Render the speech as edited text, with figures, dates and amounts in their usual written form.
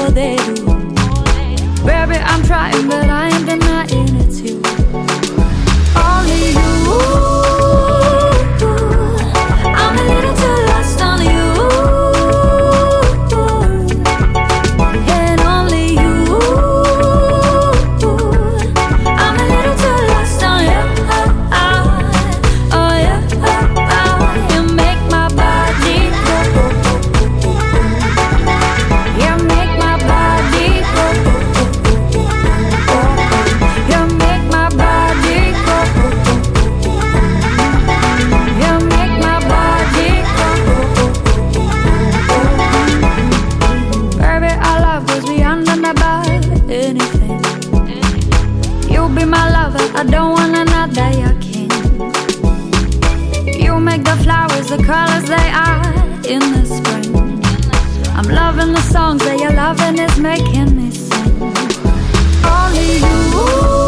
they do. Baby, I'm trying, but I ain't denying it's you. Only you. I'm a little too lost on you. And only you. I'm a little too lost on you. Oh yeah. You make my body go. You make my body go. You make my body go. You make my body go. Baby, our love goes beyond and above anything. You be my lover, I don't want another, your king. You make the flowers the colors they are in the spring. I'm loving the songs that you're loving is making me sing. Only you.